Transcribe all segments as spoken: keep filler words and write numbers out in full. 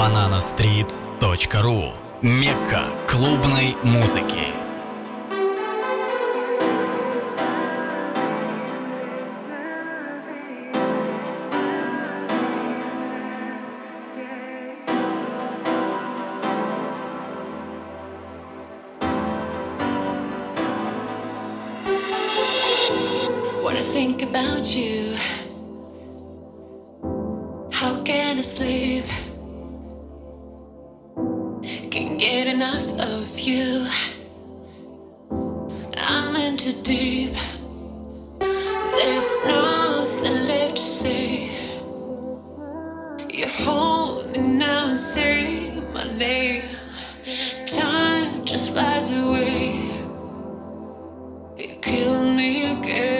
банана стрит точка ру. Мекка клубной музыки. When I think about you, how can I sleep? Can't get enough of you. I'm in too deep. There's nothing left to say. You're holding now and say my name. Time just flies away. You kill me again.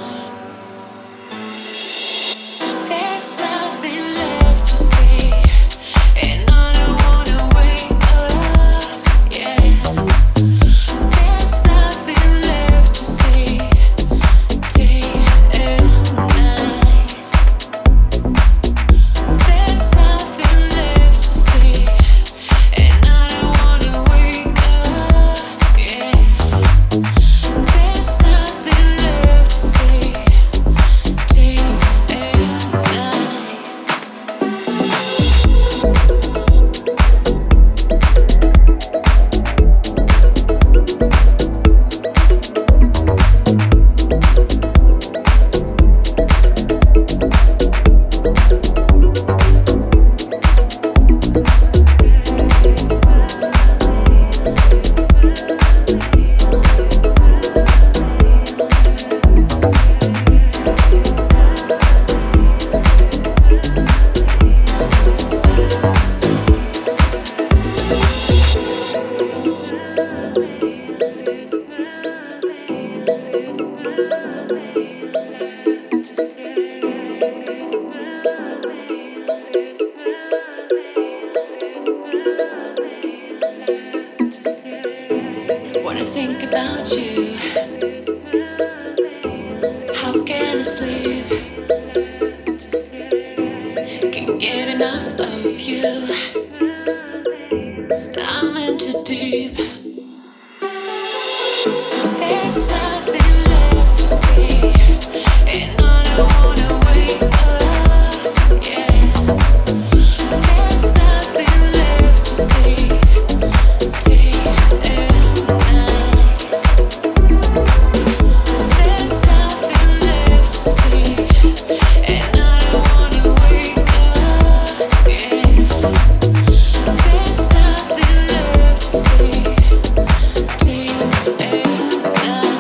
When I think about you, how can I sleep? Can't get enough of you. I'm in too deep. There's nothing left to say, and I don't wanna wake up. Yeah, there's nothing left to say. Day and night. There's nothing left to say, and I don't wanna wake up. Yeah, there's nothing left to say. Day and night.